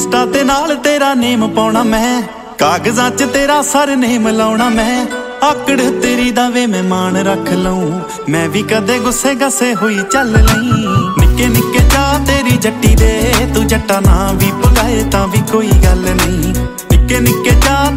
Insta ਤੇ ਨਾਲ ਤੇਰਾ ਨੇਮ ਪਾਉਣਾ ਮੈਂ, ਕਾਗਜ਼ਾਂ 'ਚ ਤੇਰਾ ਸਰ ਨੇਮ ਲਾਉਣਾ ਮੈਂ। ਆਕੜ ਤੇਰੀ ਦਾ ਵੇ ਮੈਂ ਮਾਣ ਰੱਖ ਲਊਂ, ਮੈਂ ਵੀ ਕਦੇ ਗੁੱਸੇ ਗਸੇ ਹੋਈ ਚੱਲ ਲਈ। ਨਿੱਕੇ ਨਿੱਕੇ ਚਾਹ ਤੇਰੀ ਜੱਟੀ ਦੇ, ਤੂੰ ਜੱਟਾ ਨਾ ਵੀ ਪਗਾਏ ਤਾਂ ਵੀ ਕੋਈ ਗੱਲ ਨਹੀਂ। ਨਿੱਕੇ ਨਿੱਕੇ ਚਾਹ